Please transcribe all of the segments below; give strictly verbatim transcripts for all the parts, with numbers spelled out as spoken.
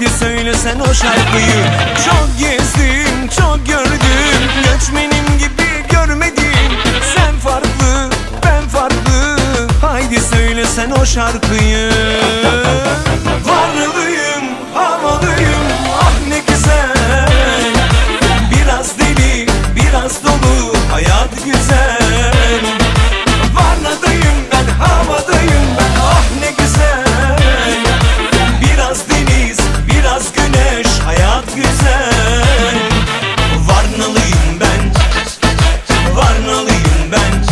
Haydi söyle sen o şarkıyı. Çok gezdim, çok gördüm, göçmenim gibi görmedim. Sen farklı, ben farklı. Haydi söyle sen o şarkıyı. Varlıyım, havalıyım, ah ne güzel. Biraz deli, biraz dolu, hayat güzel. Varladayım ben, havadayım ben, ah ne güzel. Biraz deniz, biraz güneş, hayat güzel. Varnalıyım ben, varnalıyım ben.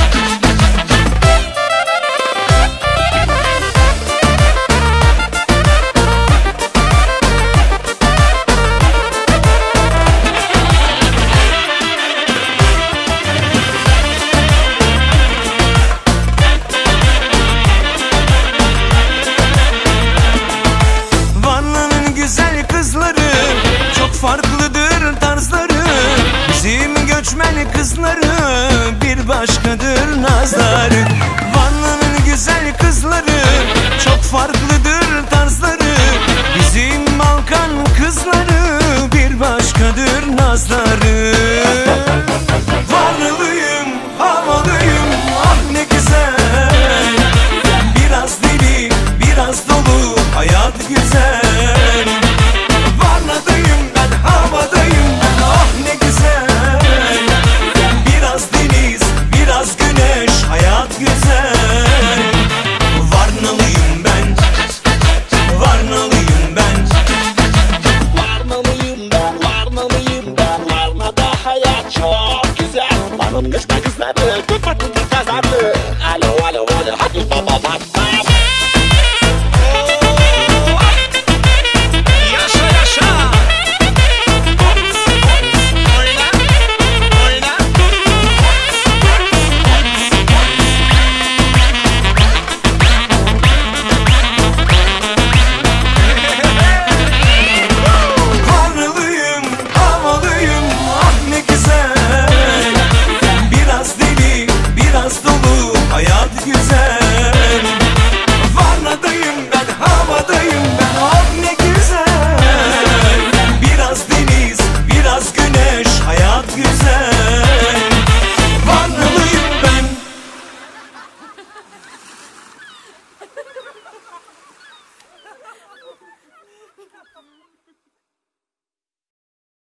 Çok farklıdır tarzları, bizim göçmen kızları bir başkadır nazları. Vanlı'nın güzel kızları çok farklıdır tarzları, bizim Balkan kızları bir başkadır nazları. Varlıyım, havalıyım, ah ne güzel. Biraz deli, biraz dolu, hayat güzel.